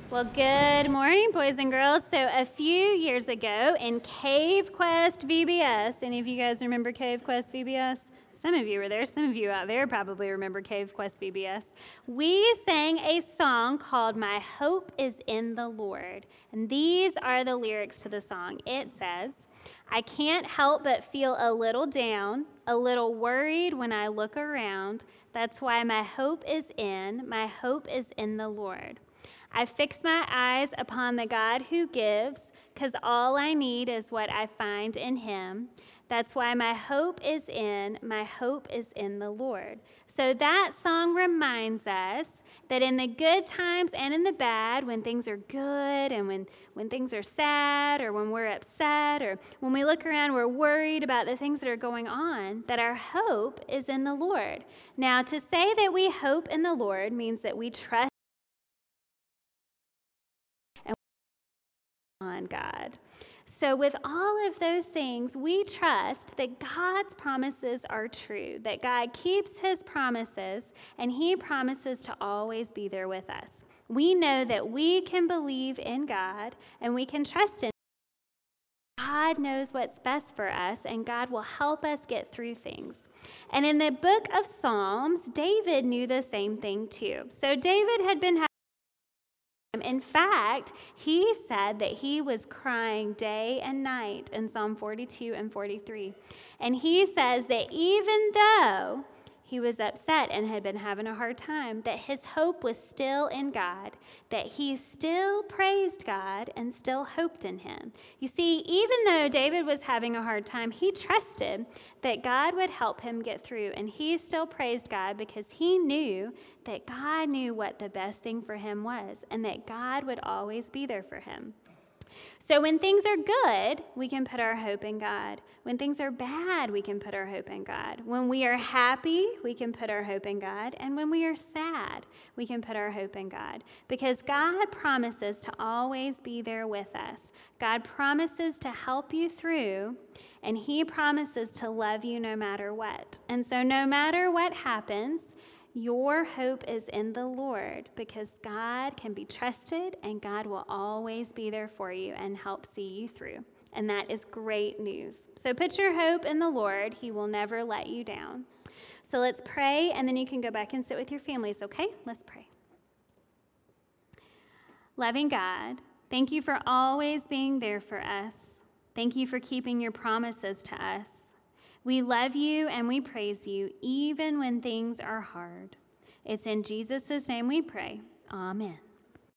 Well, good morning, boys and girls. So a few years ago in Cave Quest VBS, any of you guys remember Cave Quest VBS? Some of you were there. Some of you out there probably remember Cave Quest VBS. We sang a song called My Hope is in the Lord. And these are the lyrics to the song. It says, I can't help but feel a little down, a little worried when I look around. That's why my hope is in the Lord. I fix my eyes upon the God who gives, because all I need is what I find in him. That's why my hope is in the Lord. So that song reminds us that in the good times and in the bad, when things are good and when things are sad or when we're upset or when we look around, we're worried about the things that are going on, that our hope is in the Lord. Now, to say that we hope in the Lord means that we trust on God. So with all of those things, we trust that God's promises are true, that God keeps his promises, and he promises to always be there with us. We know that we can believe in God, and we can trust in God knows what's best for us, and God will help us get through things. And in the book of Psalms, David knew the same thing too. So David had been in fact, he said that he was crying day and night in Psalm 42 and 43. And he says that even though he was upset and had been having a hard time, that his hope was still in God, that he still praised God and still hoped in him. You see, even though David was having a hard time, he trusted that God would help him get through, and he still praised God because he knew that God knew what the best thing for him was, and that God would always be there for him. So when things are good, we can put our hope in God. When things are bad, we can put our hope in God. When we are happy, we can put our hope in God. And when we are sad, we can put our hope in God. Because God promises to always be there with us. God promises to help you through, and he promises to love you no matter what. And so no matter what happens, your hope is in the Lord, because God can be trusted and God will always be there for you and help see you through. And that is great news. So put your hope in the Lord. He will never let you down. So let's pray, and then you can go back and sit with your families, okay? Let's pray. Loving God, thank you for always being there for us. Thank you for keeping your promises to us. We love you and we praise you even when things are hard. It's in Jesus' name we pray. Amen.